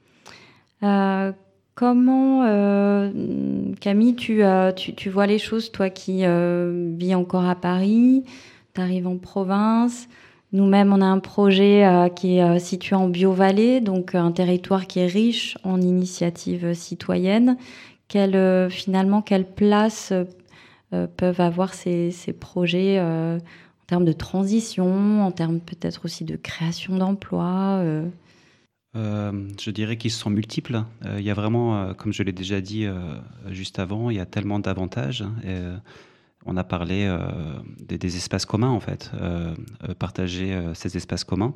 Comment, Camille, tu vois les choses, toi qui vis encore à Paris, tu arrives en province. Nous-mêmes, on a un projet qui est situé en Bio-Vallée, donc un territoire qui est riche en initiatives citoyennes. Quelle place peuvent avoir ces projets en termes de transition, en termes peut-être aussi de création d'emplois Je dirais qu'ils sont multiples. Il y a vraiment, comme je l'ai déjà dit juste avant, il y a tellement d'avantages. on a parlé des espaces communs, en fait. Partager ces espaces communs,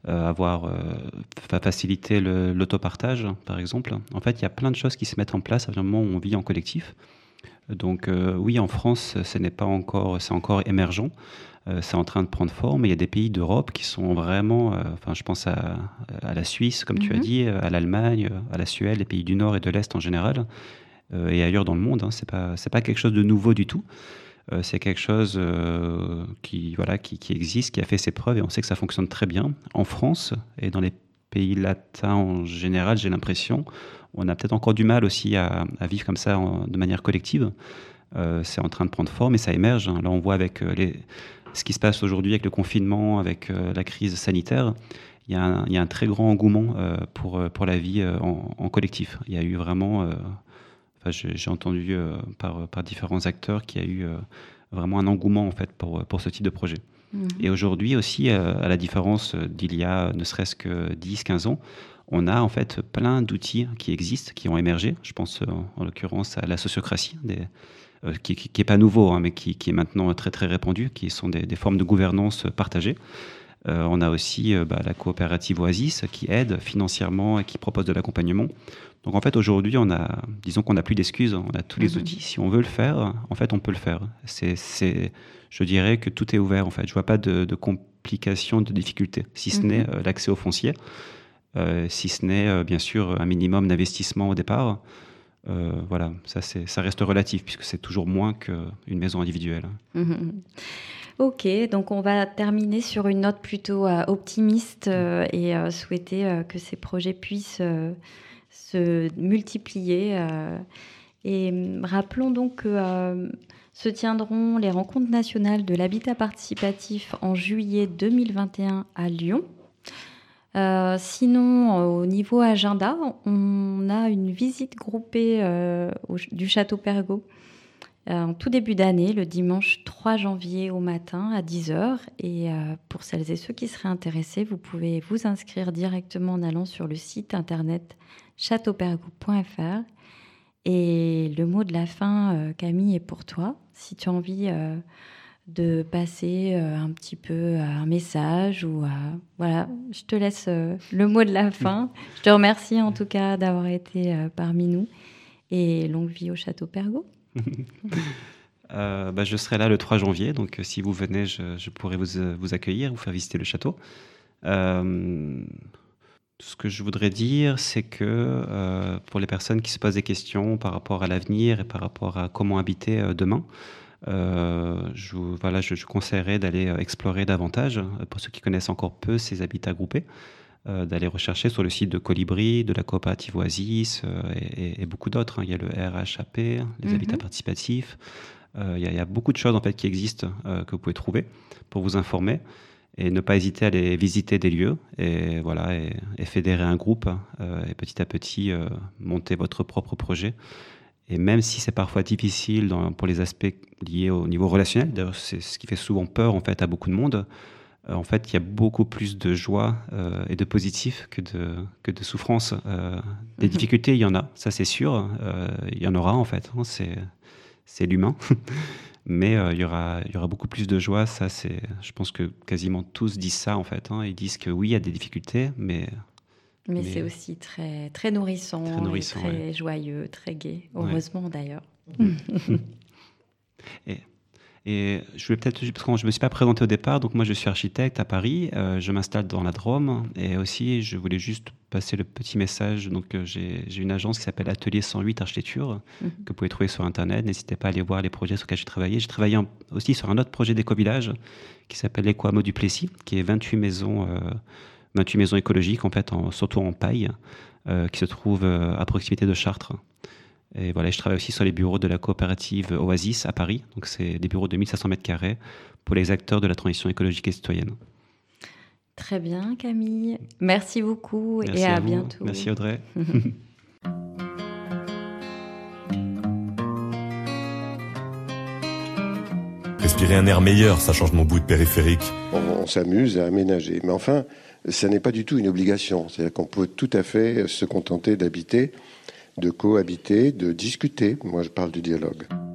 faciliter l'autopartage, par exemple. En fait, il y a plein de choses qui se mettent en place à partir du moment où on vit en collectif. Donc oui, en France, c'est encore émergent. C'est en train de prendre forme. Il y a des pays d'Europe qui sont vraiment, je pense à la Suisse, comme tu as dit, à l'Allemagne, à la Suède, les pays du Nord et de l'Est en général, et ailleurs dans le monde. Hein. C'est pas quelque chose de nouveau du tout. C'est quelque chose qui existe, qui a fait ses preuves, et on sait que ça fonctionne très bien. En France et dans les pays latins en général, j'ai l'impression, on a peut-être encore du mal aussi à vivre comme ça de manière collective. C'est en train de prendre forme et ça émerge. Là, on voit avec ce qui se passe aujourd'hui avec le confinement, avec la crise sanitaire, il y a un très grand engouement pour la vie en collectif. Il y a eu vraiment, j'ai entendu par différents acteurs qu'il y a eu vraiment un engouement en fait pour ce type de projet. Et aujourd'hui aussi, à la différence d'il y a ne serait-ce que 10-15 ans, on a en fait plein d'outils qui existent, qui ont émergé. Je pense en l'occurrence à la sociocratie, qui n'est pas nouveau, hein, mais qui est maintenant très très répandu, qui sont des formes de gouvernance partagées. On a aussi la coopérative Oasis qui aide financièrement et qui propose de l'accompagnement. Donc en fait aujourd'hui, disons qu'on n'a plus d'excuses, on a tous les outils. Si on veut le faire, en fait on peut le faire. Je dirais que tout est ouvert en fait. Je vois pas de complications, de difficultés, si ce n'est l'accès au foncier, si ce n'est bien sûr un minimum d'investissement au départ. Voilà, ça reste relatif puisque c'est toujours moins qu'une maison individuelle. Ok, donc on va terminer sur une note plutôt optimiste et souhaiter que ces projets puissent se multiplier. Et rappelons donc que se tiendront les rencontres nationales de l'habitat participatif en juillet 2021 à Lyon. Sinon, au niveau agenda, on a une visite groupée du Château Pergaud en tout début d'année, le dimanche 3 janvier au matin à 10h. Et pour celles et ceux qui seraient intéressés, vous pouvez vous inscrire directement en allant sur le site internet châteaupergaud.fr. Et le mot de la fin, Camille, est pour toi. Si tu as envie de passer un petit peu un message ou voilà, je te laisse le mot de la fin. Je te remercie en tout cas d'avoir été parmi nous et longue vie au Château Pergaud. Je serai là le 3 janvier, donc si vous venez, je pourrai vous accueillir, vous faire visiter le château. Ce que je voudrais dire, c'est que pour les personnes qui se posent des questions par rapport à l'avenir et par rapport à comment habiter demain, je conseillerais d'aller explorer davantage, pour ceux qui connaissent encore peu ces habitats groupés, d'aller rechercher sur le site de Colibri, de la coopérative Oasis et beaucoup d'autres. Hein. Il y a le RHAP, les habitats participatifs. Il y a beaucoup de choses en fait qui existent que vous pouvez trouver pour vous informer et ne pas hésiter à aller visiter des lieux et fédérer un groupe et petit à petit monter votre propre projet. Et même si c'est parfois difficile pour les aspects liés au niveau relationnel, d'ailleurs c'est ce qui fait souvent peur en fait à beaucoup de monde. En fait, il y a beaucoup plus de joie et de positif que de souffrance. Des difficultés, il y en a, ça c'est sûr. Il y en aura en fait, hein, c'est l'humain. Mais il y aura beaucoup plus de joie. Ça, je pense que quasiment tous disent ça en fait. Hein. Ils disent que oui, il y a des difficultés, mais c'est aussi très, très nourrissant, très joyeux, très gai. Heureusement d'ailleurs. Et je voulais peut-être, parce que je ne me suis pas présenté au départ, donc moi je suis architecte à Paris, je m'installe dans la Drôme, et aussi je voulais juste passer le petit message. Donc j'ai une agence qui s'appelle Atelier 108 Architecture, que vous pouvez trouver sur Internet. N'hésitez pas à aller voir les projets sur lesquels j'ai travaillé. J'ai travaillé aussi sur un autre projet d'éco-village qui s'appelle l'Eco-Hameau du Plessis, qui est 28 maisons écologiques, en fait, surtout en paille, qui se trouvent à proximité de Chartres. Et voilà, je travaille aussi sur les bureaux de la coopérative Oasis à Paris. Donc, c'est des bureaux de 1500 m² pour les acteurs de la transition écologique et citoyenne. Très bien, Camille. Merci beaucoup. Merci et à bientôt. Merci, Audrey. Respirer un air meilleur, ça change mon bout de périphérique. On s'amuse à aménager. Mais enfin, ça n'est pas du tout une obligation. C'est-à-dire qu'on peut tout à fait se contenter d'habiter, de cohabiter, de discuter. Moi, je parle du dialogue.